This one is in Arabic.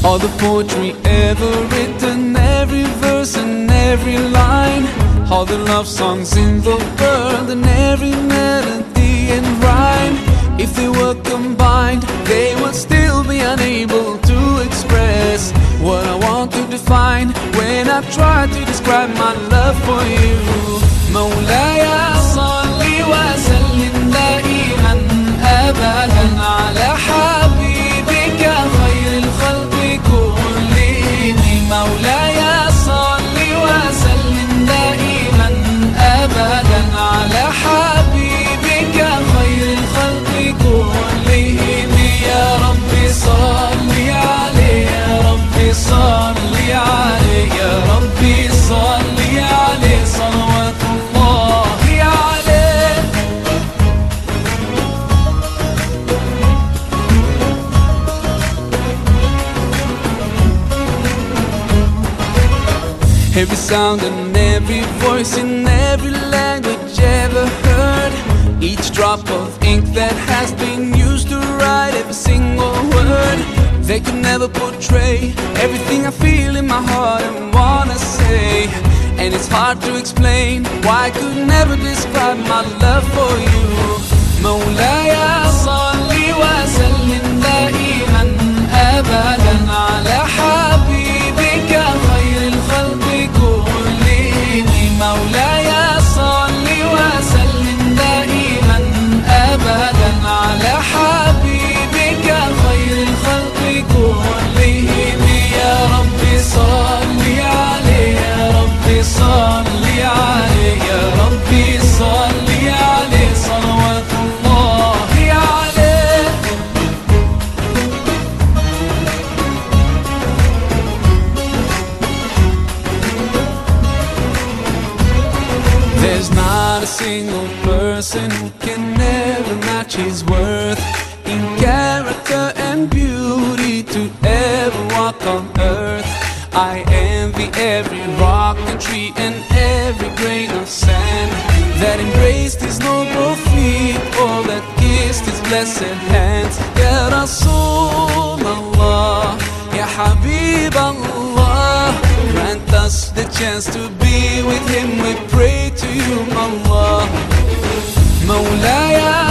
All the poetry ever written, every verse and every line, all the love songs in the world and every melody and rhyme. If they were combined, they would still be unable to express what I want to define when I try to describe my love for you. مولاي صل وسلم دائما أبدا على حبيبك خير الخلق كلهم. مولاي صل وسلم دائما أبدا على حبيبك خير الخلق كلهم. يا ربي صل عليه، يا ربي صل عليه، يا ربي صل عليه صلوات الله عليه. Every sound and every voice in every language ever heard, each drop of ink that has been used to write every single word, they could never portray everything I feel in my heart and wanna say. And it's hard to explain why I could never describe my love for you. مولاي صل وسلم دائما أبدا على حبيبك خير الخلق كلهم. مولاي صل وسلم دائما أبدا على حبيبك خير الخلق كلهم. يا ربي صل عليه، يا ربي صل عليه، يا ربي صل عليه صلوات الله عليه. There's not a single person who can never match his worth in character and beauty to ever walk on earth. I envy every rock and tree and every grain of sand that embraced his noble feet or that kissed his blessed hands. Ya Rasulallah, Ya Habib Allah, grant us the chance to be with him. We pray to you, Allah. مولاي